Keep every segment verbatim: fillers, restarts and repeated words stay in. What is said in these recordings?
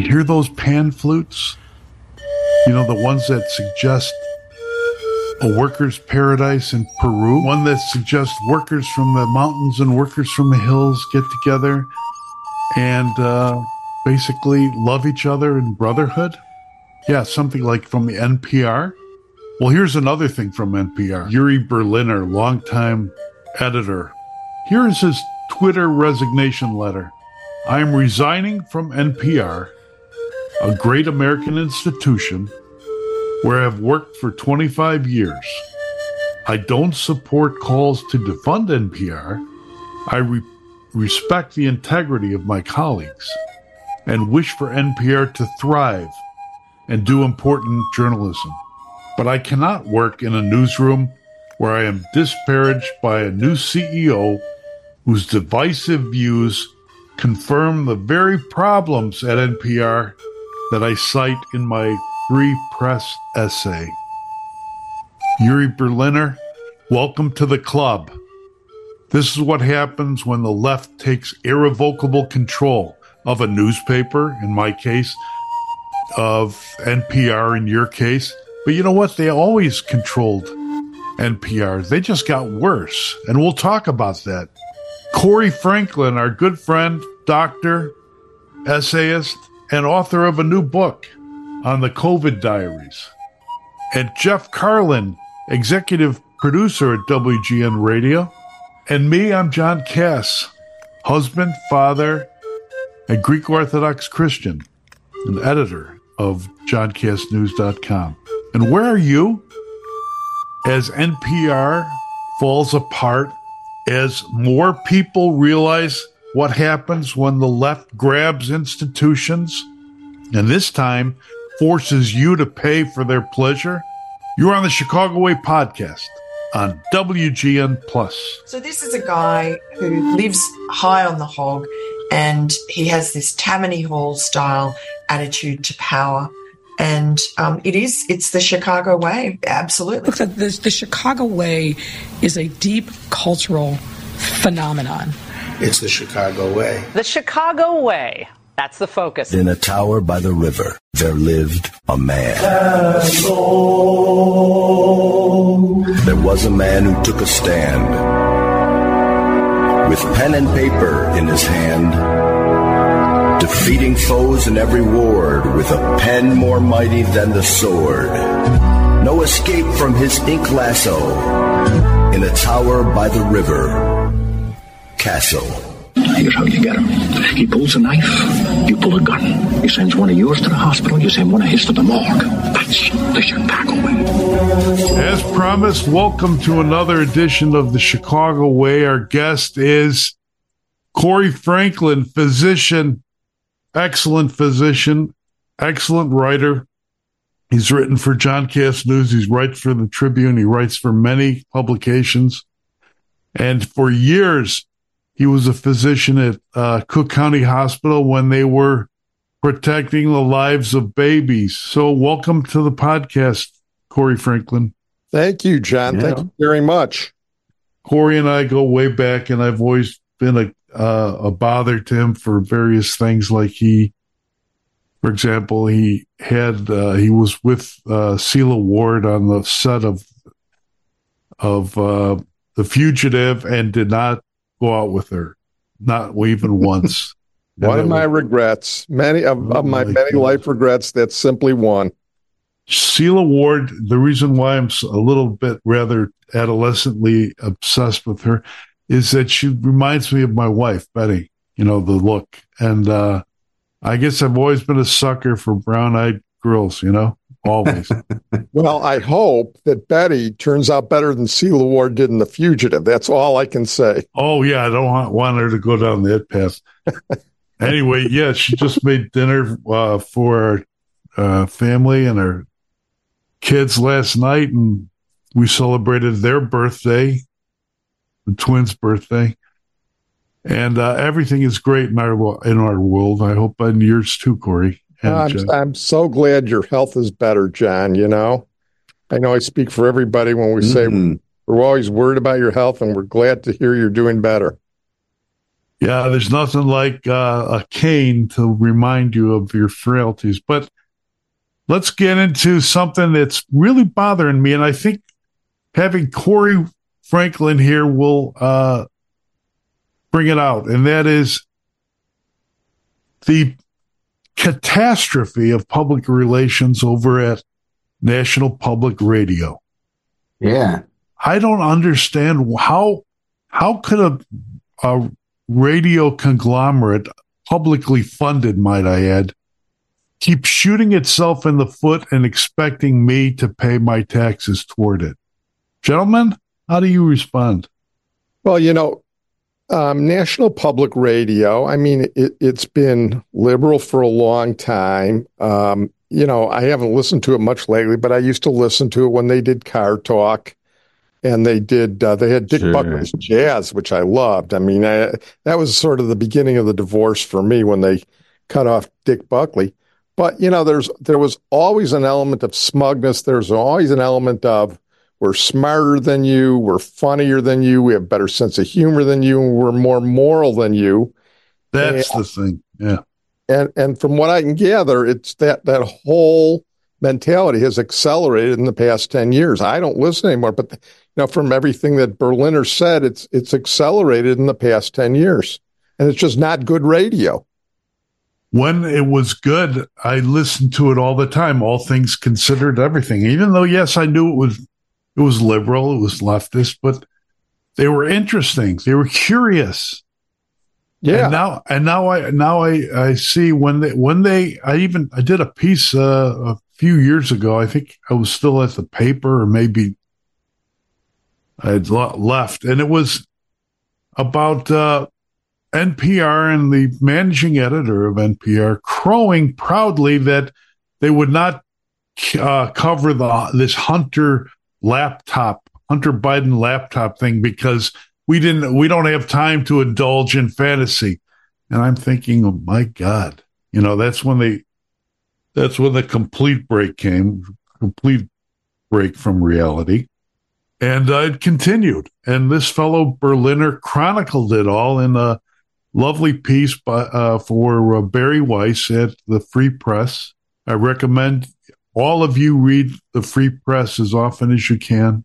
hear those pan flutes? You know, the ones that suggest a worker's paradise in Peru, one that suggests workers from the mountains and workers from the hills get together and uh, basically love each other in brotherhood. Yeah, something like from the N P R. Well, here's another thing from N P R. Yuri Berliner, longtime editor. Here is his Twitter resignation letter. I am resigning from N P R, a great American institution where I've worked for twenty-five years. I don't support calls to defund N P R. I re- respect the integrity of my colleagues and wish for N P R to thrive and do important journalism. But I cannot work in a newsroom where I am disparaged by a new C E O whose divisive views confirm the very problems at N P R that I cite in my free press essay. Yuri Berliner, welcome to the club. This is what happens when the left takes irrevocable control of a newspaper, in my case, of N P R in your case. But you know what? They always controlled N P R. They just got worse. And we'll talk about that. Corey Franklin, our good friend, doctor, essayist, and author of a new book on the COVID diaries. And Jeff Carlin, executive producer at W G N Radio. And me, I'm John Kass, husband, father, a Greek Orthodox Christian, an editor of john kass news dot com. And where are you? As N P R falls apart, as more people realize what happens when the left grabs institutions, and this time forces you to pay for their pleasure, you're on the Chicago Way podcast on W G N Plus. So this is a guy who lives high on the hog, and he has this Tammany Hall style attitude to power. And um, it is, it's the Chicago way, absolutely. Look, the, the, the Chicago way is a deep cultural phenomenon. It's the Chicago way. The Chicago way. That's the focus. In a tower by the river, there lived a man. Hello. There was a man who took a stand. With pen and paper in his hand, defeating foes in every ward with a pen more mighty than the sword. No escape from his ink lasso. In a tower by the river, castle. Here's how you get him. He pulls a knife, you pull a gun. He sends one of yours to the hospital, you send one of his to the morgue. That's the Chicago way. As promised, welcome to another edition of the Chicago Way. Our guest is Corey Franklin, physician, excellent physician, excellent writer. He's written for John Kass News. He's writes for the Tribune. He writes for many publications. And for years, he was a physician at uh, Cook County Hospital when they were protecting the lives of babies. So welcome to the podcast, Corey Franklin. Thank you, John. Yeah. Thank you very much. Corey and I go way back, and I've always been a, uh, a bother to him for various things. Like he, for example, he had uh, he was with uh, Celia Ward on the set of of uh, The Fugitive and did not go out with her, not even once. One of my was, regrets, many of, of my, my many God. life regrets, that's simply one. Celia Ward, the reason why I'm a little bit rather adolescently obsessed with her is that she reminds me of my wife, Betty, you know, the look. And uh, I guess I've always been a sucker for brown-eyed girls, you know, always. Well, I hope that Betty turns out better than Celia Ward did in The Fugitive. That's all I can say. Oh, yeah, I don't want, want her to go down that path. Anyway, yeah, she just made dinner uh, for our uh, family and our kids last night, and we celebrated their birthday, the twins' birthday. And uh, everything is great in our in our world. I hope in yours too, Corey. I'm, I'm so glad your health is better, John. You know, I know I speak for everybody when we mm-hmm. say we're always worried about your health, and we're glad to hear you're doing better. Yeah, there's nothing like uh, a cane to remind you of your frailties. But let's get into something that's really bothering me, and I think having Corey Franklin here will uh, bring it out, and that is the catastrophe of public relations over at National Public Radio. Yeah. I don't understand how how could a, a radio conglomerate, publicly funded, might I add, keep shooting itself in the foot and expecting me to pay my taxes toward it. Gentlemen, how do you respond? Well, you know, um, National Public Radio, I mean, it, it's been liberal for a long time. Um, you know, I haven't listened to it much lately, but I used to listen to it when they did Car Talk. And they did, uh, they had Dick sure. Buckley's Jazz, which I loved. I mean, I, that was sort of the beginning of the divorce for me when they cut off Dick Buckley. But, you know, there's there was always an element of smugness. There's always an element of we're smarter than you, we're funnier than you, we have better sense of humor than you, and we're more moral than you. That's and, the thing, yeah. And and from what I can gather, it's that that whole mentality has accelerated in the past ten years. I don't listen anymore, but you know, from everything that Berliner said, it's it's accelerated in the past ten years, and it's just not good radio. When it was good, I listened to it all the time, all things considered, everything. Even though, yes, I knew it was it was liberal, it was leftist, but they were interesting. They were curious. Yeah. And now, and now I now I, I see when they when they I even I did a piece uh, a few years ago. I think I was still at the paper, or maybe I had left, and it was about uh, N P R and the managing editor of N P R crowing proudly that they would not uh, cover the this Hunter laptop, Hunter Biden laptop thing because we didn't, we don't have time to indulge in fantasy. And I'm thinking, oh my God, you know, that's when they, that's when the complete break came, complete break from reality. And uh, it continued. And this fellow Berliner chronicled it all in a lovely piece by, uh, for uh, Barry Weiss at the Free Press. I recommend all of you read the Free Press as often as you can.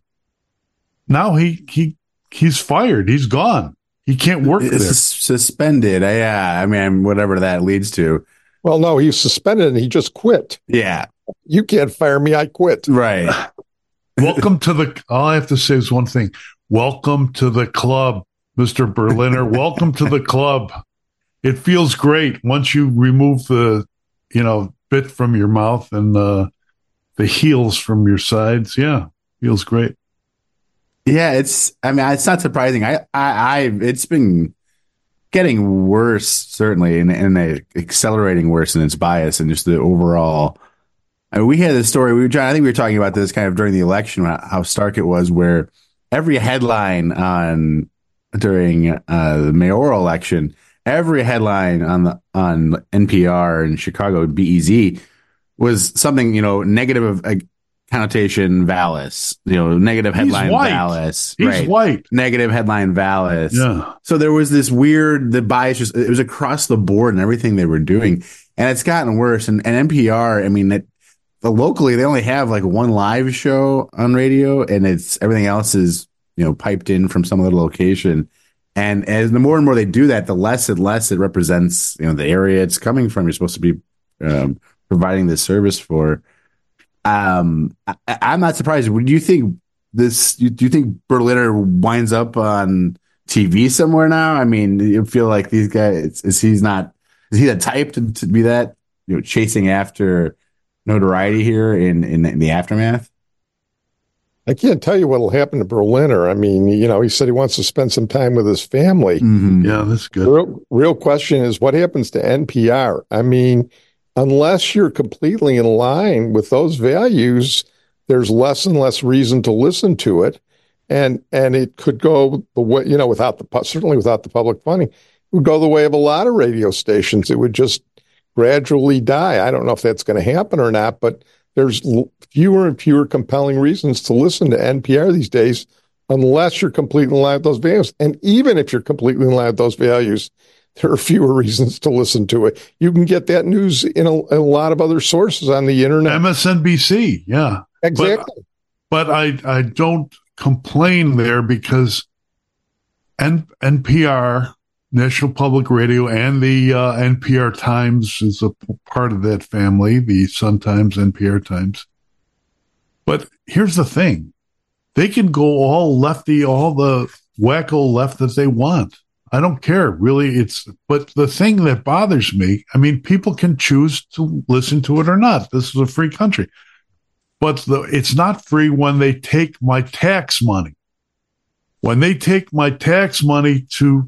Now he, he, he's fired. He's gone. He can't work it's there. Suspended. Yeah. I mean, whatever that leads to. Well, no, he's suspended and he just quit. Yeah. You can't fire me. I quit. Right. Welcome to the, all I have to say is one thing. Welcome to the club, Mister Berliner. Welcome to the club. It feels great once you remove the, you know, bit from your mouth and uh, the heels from your sides. Yeah, feels great. Yeah, it's, I mean, it's not surprising. I, I, I it's been getting worse, certainly, and, and accelerating worse in its bias and just the overall. I mean, we had this story. We were trying, I think we were talking about this kind of during the election, how stark it was, where every headline on during uh, the mayoral election, every headline on the on N P R in Chicago, B E Z, was something, you know, negative of a connotation Vallis, you know, negative headline Vallis. He's right. white. Negative headline Vallis. Yeah. So there was this weird, the bias just, it was across the board and everything they were doing. And it's gotten worse. And, and N P R, I mean, it, the locally, they only have like one live show on radio, and it's everything else is, you know, piped in from some other location. And as the more and more they do that, the less and less it represents, you know, the area it's coming from. You're supposed to be um, providing this service for. Um, I, I'm not surprised. Would you think this? You, do you think Berliner winds up on T V somewhere now? I mean, you feel like these guys is he's not is he the type to, to be that, you know, chasing after notoriety here in, in in the aftermath? I can't tell you what will happen to Berliner. I mean, you know, he said he wants to spend some time with his family. Mm-hmm. Yeah, that's good. Real, real question is what happens to N P R? I mean, unless you're completely in line with those values, there's less and less reason to listen to it. And and it could go the way, you know, without the, certainly without the public funding, it would go the way of a lot of radio stations. It would just gradually die. I don't know if that's going to happen or not, but there's fewer and fewer compelling reasons to listen to N P R these days unless you're completely in line with those values. And even if you're completely in line with those values, there are fewer reasons to listen to it. You can get that news in a, in a lot of other sources on the internet. M S N B C, yeah. Exactly. But, but I, I don't complain there because N- NPR, National Public Radio, and the uh, N P R Times is a p- part of that family, the Sun Times, N P R Times. But here's the thing. They can go all lefty, all the wacko left that they want. I don't care, really. It's but the thing that bothers me, I mean, people can choose to listen to it or not. This is a free country. But the, it's not free when they take my tax money. When they take my tax money to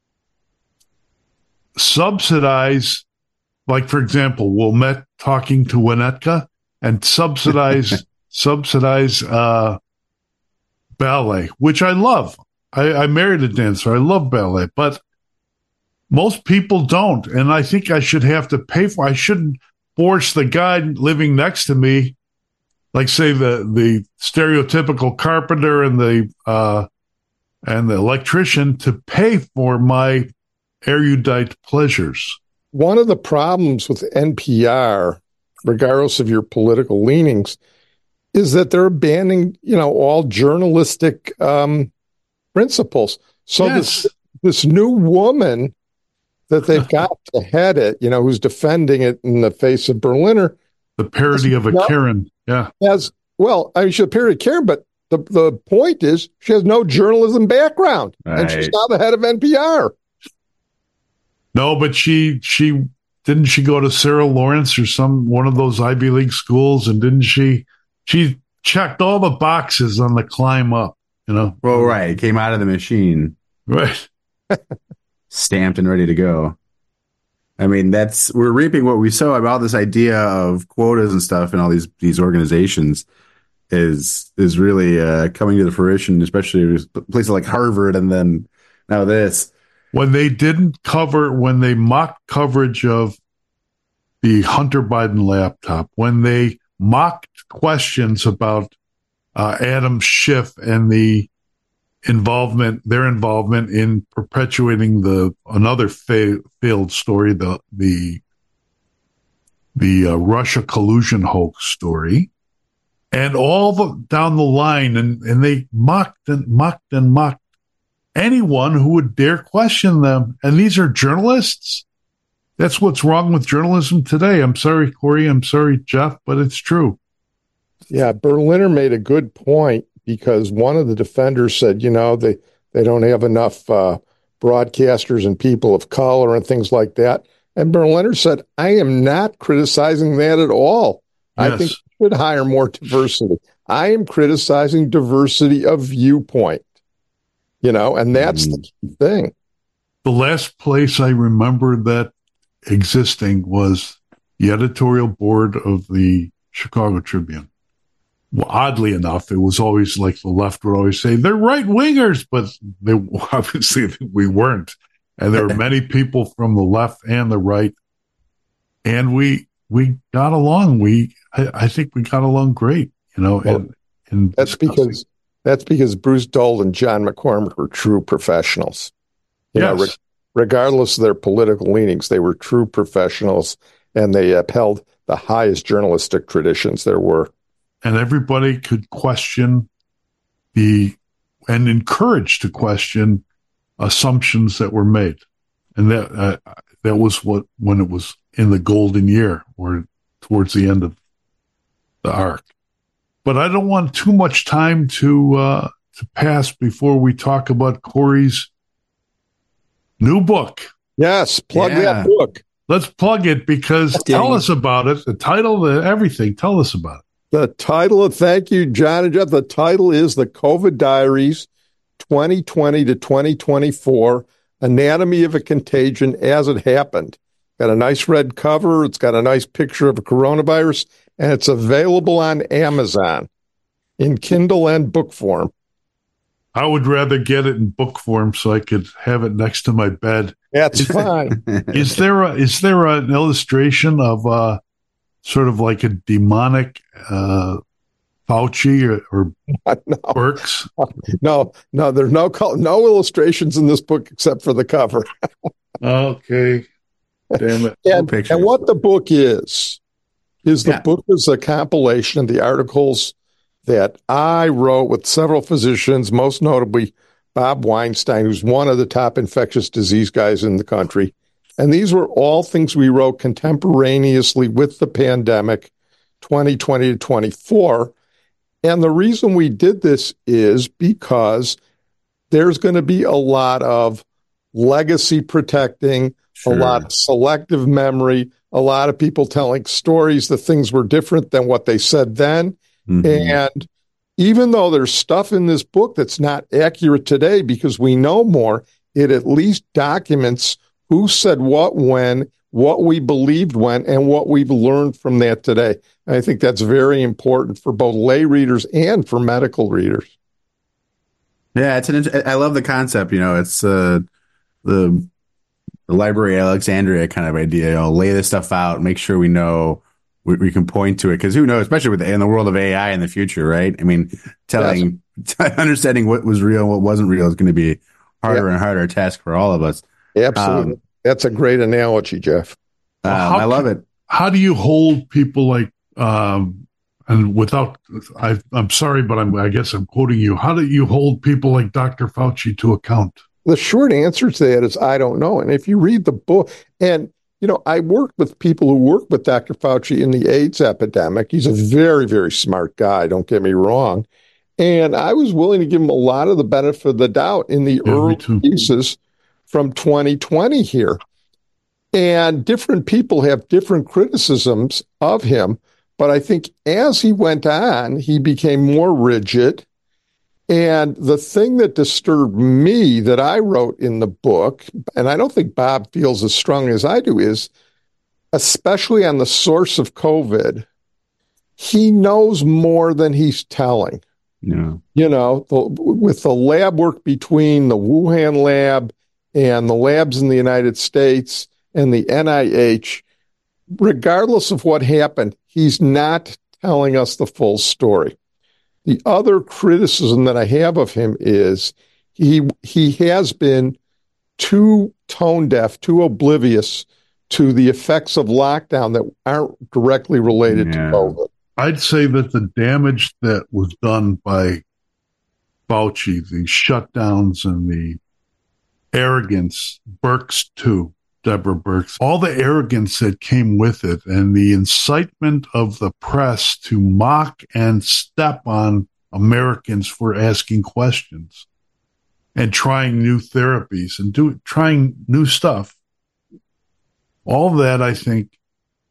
subsidize, like, for example, Wilmette talking to Winnetka and subsidize subsidize uh, ballet, which I love. I, I married a dancer. I love ballet, but most people don't. And I think I should have to pay for it. I shouldn't force the guy living next to me, like, say, the, the stereotypical carpenter and the uh, and the electrician, to pay for my erudite pleasures. One of the problems with N P R, regardless of your political leanings, is that they're abandoning, you know, all journalistic um, principles. So Yes. this this new woman that they've got to head it, you know, who's defending it in the face of Berliner, The parody of a No. Karen. Yeah. has, well, I mean, she's a period Karen, but the, the point is she has no journalism background, and she's Right. now the head of N P R. No, but she she didn't she go to Sarah Lawrence or some one of those Ivy League schools, and didn't she she checked all the boxes on the climb up, you know? Well, right. It came out of the machine, Right. stamped and ready to go. I mean, that's we're reaping what we sow about this idea of quotas and stuff and all these these organizations is is really uh, coming to the fruition, especially with places like Harvard and then now this. When they didn't cover, when they mocked coverage of the Hunter Biden laptop, when they mocked questions about uh, Adam Schiff and the involvement, their involvement in perpetuating the another fa- failed story, the the the uh, Russia collusion hoax story, and all the down the line, and and they mocked and mocked and mocked anyone who would dare question them. And these are journalists. That's what's wrong with journalism today. I'm sorry, Corey. I'm sorry, Jeff, but it's true. Yeah, Berliner made a good point because one of the defenders said, you know, they, they don't have enough uh, broadcasters and people of color and things like that. And Berliner said, I am not criticizing that at all. Yes. I think we should hire more diversity. I am criticizing diversity of viewpoint, you know, and that's mm. the key thing. The last place I remember that existing was the editorial board of the Chicago Tribune. Well, oddly enough, it was always like the left would always say they're right wingers, but they obviously we weren't. And there were many people from the left and the right, and we we got along. We I, I think we got along great, you know. Well, and, and that's discussing. because that's because Bruce Dole and John McCormick were true professionals. You yes. know, re- regardless of their political leanings, they were true professionals, and they upheld the highest journalistic traditions there were. And everybody could question the and encouraged to question assumptions that were made, and that uh, that was what when it was in the golden year or towards the end of the arc. But I don't want too much time to uh, to pass before we talk about Corey's new book. Yes, plug yeah. that book. Let's plug it because okay. tell us about it. The title, the everything. Tell us about it. The title of, thank you, John and Jeff. The title is The COVID Diaries, twenty twenty to twenty twenty-four, Anatomy of a Contagion as It Happened. Got a nice red cover. It's got a nice picture of a coronavirus, and it's available on Amazon in Kindle and book form. I would rather get it in book form so I could have it next to my bed. That's is, fine. Is there a, is there an illustration of uh, sort of like a demonic uh, Fauci or, or no. Birx? No, no, there's no no illustrations in this book except for the cover. Okay. Damn it. and, and what the book is, is the Yeah. book is a compilation of the articles that I wrote with several physicians, most notably Bob Weinstein, who's one of the top infectious disease guys in the country. And these were all things we wrote contemporaneously with the pandemic, twenty twenty to twenty-four. And the reason we did this is because there's going to be a lot of legacy protecting, Sure. a lot of selective memory, a lot of people telling stories that things were different than what they said then. Mhm. And even though there's stuff in this book that's not accurate today because we know more, it at least documents who said what when, what we believed when, and what we've learned from that today. And I think that's very important for both lay readers and for medical readers. Yeah, it's an. int- I love the concept. You know, it's uh, the the Library of Alexandria kind of idea. You know, lay this stuff out, make sure we know we, we can point to it, because who knows, especially with the, in the world of A I in the future, right? I mean, telling, yes. understanding what was real and what wasn't real is going to be harder yeah. and harder task for all of us. Absolutely, um, that's a great analogy, Jeff. Um, I love it. How do you hold people like? Um, And without, I, I'm sorry, but I'm, I guess I'm quoting you. How do you hold people like Doctor Fauci to account? The short answer to that is I don't know. And if you read the book, and, you know, I worked with people who worked with Doctor Fauci in the AIDS epidemic. He's a very, very smart guy, don't get me wrong. And I was willing to give him a lot of the benefit of the doubt in the yeah, early pieces from twenty twenty here. And different people have different criticisms of him. But I think as he went on, he became more rigid. And the thing that disturbed me that I wrote in the book, and I don't think Bob feels as strongly as I do, is especially on the source of COVID, he knows more than he's telling. Yeah. You know, the, with the lab work between the Wuhan lab and the labs in the United States and the N I H, regardless of what happened, he's not telling us the full story. The other criticism that I have of him is he he has been too tone deaf, too oblivious to the effects of lockdown that aren't directly related yeah. to COVID. I'd say that the damage that was done by Fauci, the shutdowns and the arrogance, Birx too, Deborah Birx, all the arrogance that came with it and the incitement of the press to mock and step on Americans for asking questions and trying new therapies and do, trying new stuff. All that, I think,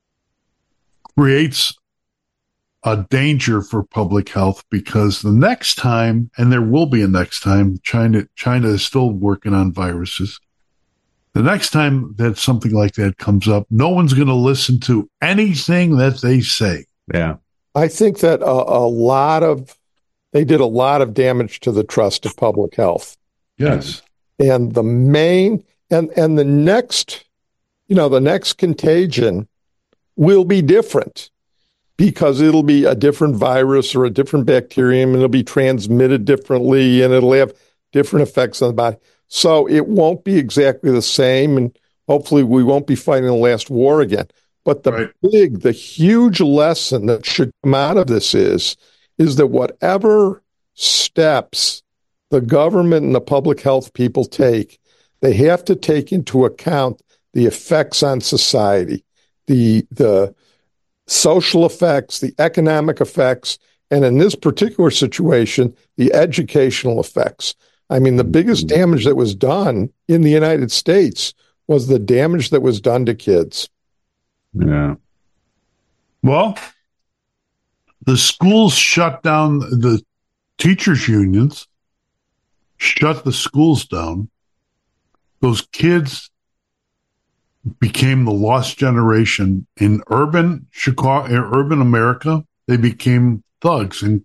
creates a danger for public health, because the next time, and there will be a next time, China, China is still working on viruses. The next time that something like that comes up, no one's going to listen to anything that they say. Yeah. I think that a, a lot of, they did a lot of damage to the trust of public health. Yes. And the main, and, and the next, you know, the next contagion will be different because it'll be a different virus or a different bacterium, and it'll be transmitted differently, and it'll have different effects on the body. So it won't be exactly the same, and hopefully we won't be fighting the last war again. But the right. big, the huge lesson that should come out of this is, is that whatever steps the government and the public health people take, they have to take into account the effects on society, the the social effects, the economic effects, and in this particular situation, the educational effects. I mean, the biggest damage that was done in the United States was the damage that was done to kids. Yeah. Well, the schools shut down, the teachers' unions shut the schools down. Those kids became the lost generation in urban Chicago, in urban America. They became thugs and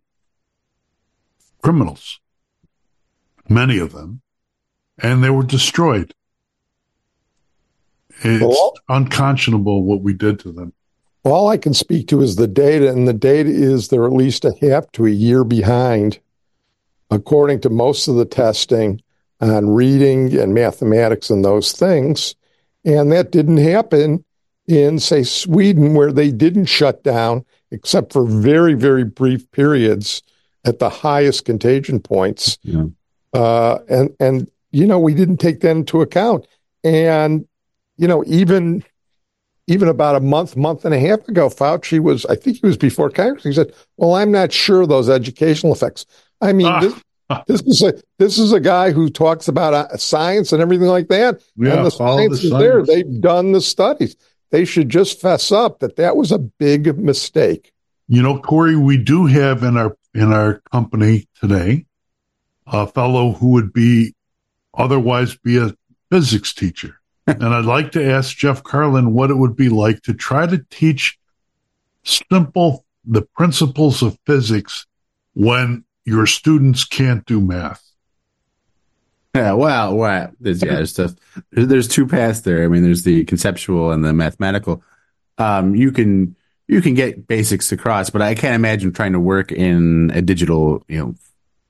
criminals, many of them, and they were destroyed. It's Well, unconscionable what we did to them. all I can speak to is the data, and the data is they're at least a half to a year behind, according to most of the testing on reading and mathematics and those things. And that didn't happen in, say, Sweden, where they didn't shut down except for very, very brief periods at the highest contagion points. Yeah. Uh, and, and, you know, we didn't take that into account. And, you know, even, even about a month, month and a half ago, Fauci was, I think he was before Congress, he said, well, I'm not sure those educational effects. I mean, ah. this, this is a this is a guy who talks about uh, science and everything like that. Yeah, and the science the is science. there. They've done the studies. They should just fess up that that was a big mistake. You know, Corey, we do have in our in our company today a fellow who would be otherwise be a physics teacher. And I'd like to ask Jeff Carlin what it would be like to try to teach simple, the principles of physics when your students can't do math. Yeah, well, well there's, yeah, there's, stuff, there's two paths there. I mean, there's the conceptual and the mathematical. Um, you can you can get basics across, but I can't imagine trying to work in a digital, you know,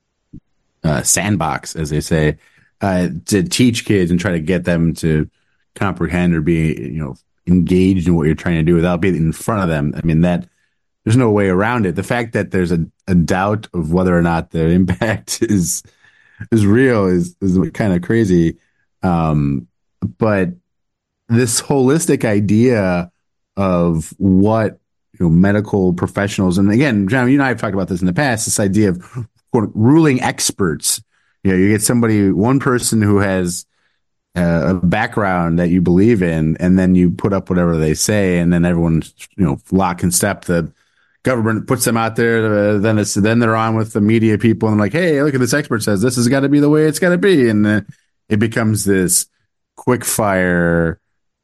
uh, sandbox, as they say, uh, to teach kids and try to get them to comprehend or be, you know, engaged in what you're trying to do without being in front of them. I mean, that there's no way around it. The fact that there's a, a doubt of whether or not the impact is is real is is kind of crazy. Um, but this holistic idea of what, you know, medical professionals, and again, John, you and I have talked about this in the past, this idea of quote, ruling experts. You know, you get somebody, one person who has uh, a background that you believe in, and then you put up whatever they say, and then everyone's, you know, lock and step. The government puts them out there, uh, then it's then they're on with the media people and like, hey, look at this expert says this has got to be the way it's got to be, and uh, it becomes this quick fire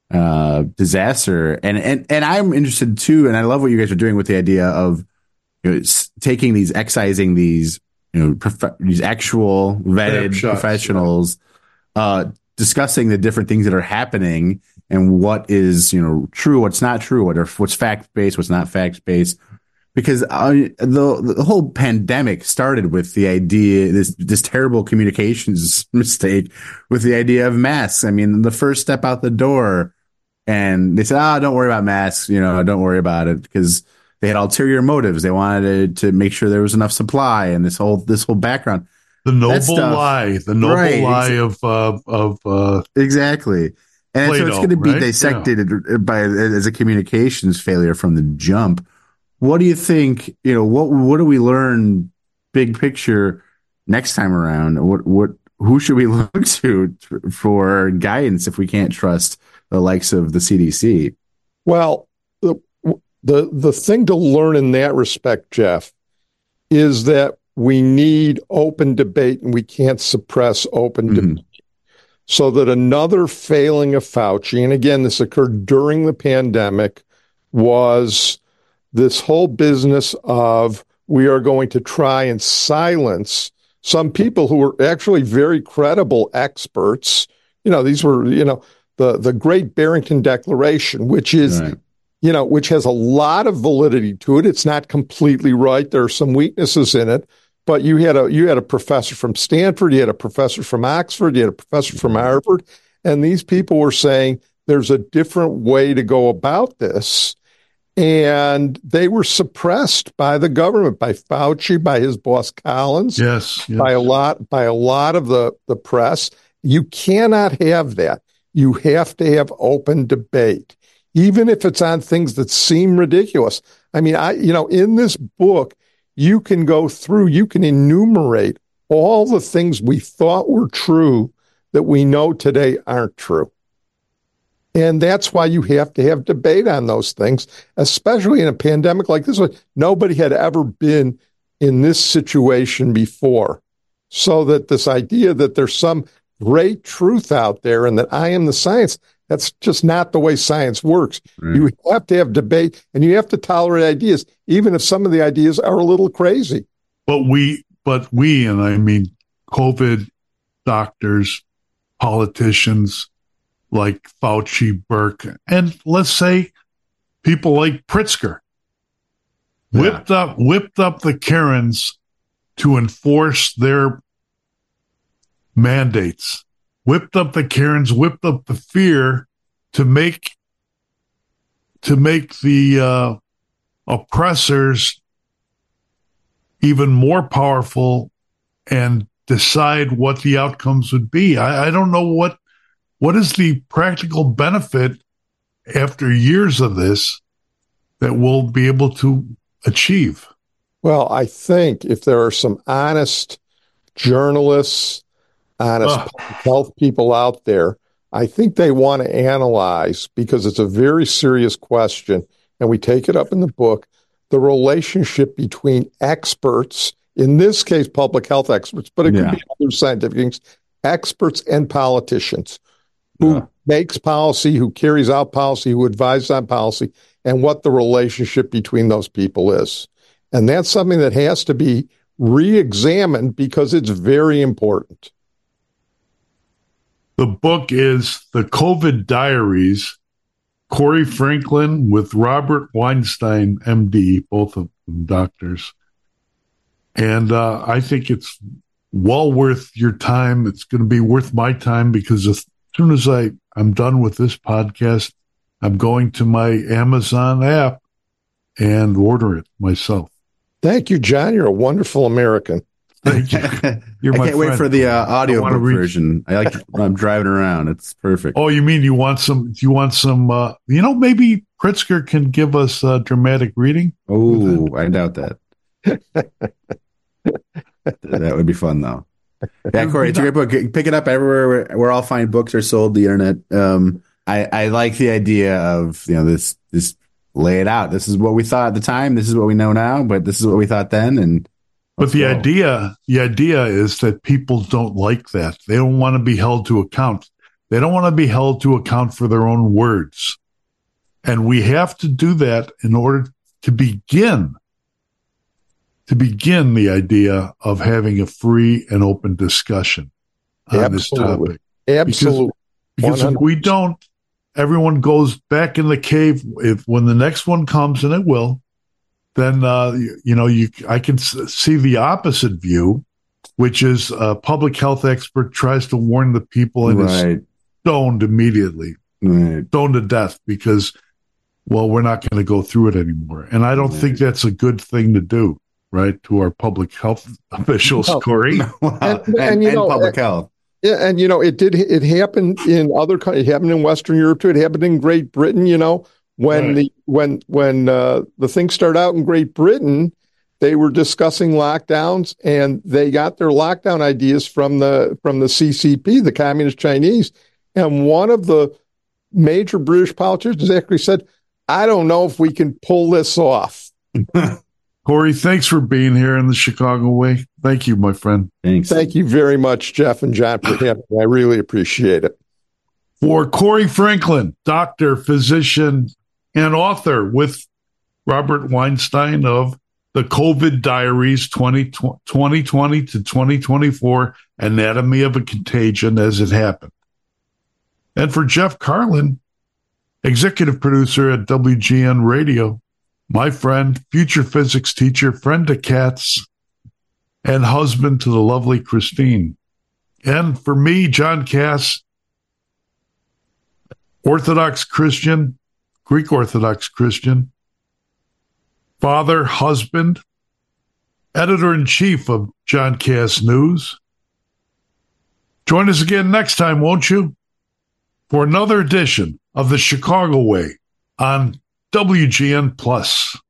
uh, disaster. And and and I'm interested too, and I love what you guys are doing with the idea of, you know, taking these, excising these, you know, prof- these actual vetted shots, professionals, yeah. uh, discussing the different things that are happening and what is, you know, true, what's not true, what are, what's fact based, what's not fact based. Because uh, the the whole pandemic started with the idea, this this terrible communications mistake with the idea of masks. I mean, the first step out the door, and they said, "Ah, oh, don't worry about masks. You know, don't worry about it," because they had ulterior motives. They wanted to, to make sure there was enough supply, and this whole this whole background. The noble stuff, lie, the noble right, lie ex- of uh, of uh, exactly, and Plato, so it's going to be right? dissected yeah. by as a communications failure from the jump. What do you think? You know, what what do we learn, big picture, next time around? What what who should we look to for guidance if we can't trust the likes of the C D C? Well, the the the thing to learn in that respect, Jeff, is that we need open debate, and we can't suppress open mm-hmm. debate. So that another failing of Fauci, and again, this occurred during the pandemic, was this whole business of we are going to try and silence some people who were actually very credible experts. You know, these were, you know, the, the Great Barrington Declaration, which is, right. you know, which has a lot of validity to it. It's not completely right. There are some weaknesses in it, but you had a, you had a professor from Stanford, you had a professor from Oxford, you had a professor from Harvard, and these people were saying there's a different way to go about this. And they were suppressed by the government, by Fauci, by his boss Collins, yes, yes. by a lot, by a lot of the, the press. You cannot have that. You have to have open debate, even if it's on things that seem ridiculous. I mean, I, you know, in this book, you can go through, you can enumerate all the things we thought were true that we know today aren't true. And that's why you have to have debate on those things, especially in a pandemic like this one. Nobody had ever been in this situation before. So that this idea that there's some great truth out there and that I am the science, that's just not the way science works. Right. You have to have debate, and you have to tolerate ideas, even if some of the ideas are a little crazy. But we, but we, and I mean COVID doctors, politicians, like Fauci, Burke, and let's say people like Pritzker Yeah. whipped up whipped up the Karens to enforce their mandates. Whipped up the Karens, whipped up the fear to make to make the uh, oppressors even more powerful and decide what the outcomes would be. I, I don't know what what is the practical benefit after years of this that we'll be able to achieve. Well, I think if there are some honest journalists, honest Ugh. public health people out there, I think they want to analyze, because it's a very serious question, and we take it up in the book, the relationship between experts, in this case, public health experts, but it Yeah. could be other scientific things, experts and politicians who Yeah. makes policy, who carries out policy, who advises on policy, and what the relationship between those people is. And that's something that has to be re-examined because it's very important. The book is The COVID Diaries, Corey Franklin with Robert Weinstein, M D, both of them doctors. And uh, I think it's well worth your time. It's going to be worth my time, because as soon as I, I'm done with this podcast, I'm going to my Amazon app and order it myself. Thank you, John. You're a wonderful American. Thank you. You're I my can't wait friend. for the uh, audio wanna book read- version. I like I'm driving around. It's perfect. Oh, you mean you want some, you want some, uh, you know, maybe Pritzker can give us a dramatic reading? Oh, I doubt that. That would be fun, though. Yeah, Corey, it's a great book. Pick it up everywhere where, where all fine books are sold. The internet. Um, I, I like the idea of, you know, this this lay it out. This is what we thought at the time. This is what we know now. But this is what we thought then. And But the go. idea, the idea is that people don't like that. They don't want to be held to account. They don't want to be held to account for their own words. And we have to do that in order to begin, to begin the idea of having a free and open discussion on this Absolutely. topic. Absolutely. Because if we don't, everyone goes back in the cave. If when the next one comes, and it will, then uh, you, you know you I can s- see the opposite view, which is a public health expert tries to warn the people and is right, stoned immediately, right. stoned to death because, well, we're not going to go through it anymore. And I don't think that's a good thing to do, right, to our public health officials, No. Corey. Wow. And- And, and, you and know, public uh, health. Yeah, and you know, it did. It happened in other countries. It happened in Western Europe too. It happened in Great Britain. You know, when Right. the when when uh, the thing started out in Great Britain, they were discussing lockdowns, and they got their lockdown ideas from the from the C C P, the Communist Chinese. And one of the major British politicians actually said, "I don't know if we can pull this off." Corey, thanks for being here in the Chicago way. Thank you, my friend. Thanks. Thank you very much, Jeff and John, for having me. I really appreciate it. For Corey Franklin, doctor, physician, and author with Robert Weinstein of The COVID Diaries twenty twenty to twenty twenty-four, Anatomy of a Contagion as It Happened. And for Jeff Carlin, executive producer at W G N Radio, my friend, future physics teacher, friend to cats, and husband to the lovely Christine. And for me, John Cass, Orthodox Christian, Greek Orthodox Christian, father, husband, editor-in-chief of John Cass News. Join us again next time, won't you? For another edition of the Chicago Way on W G N Plus.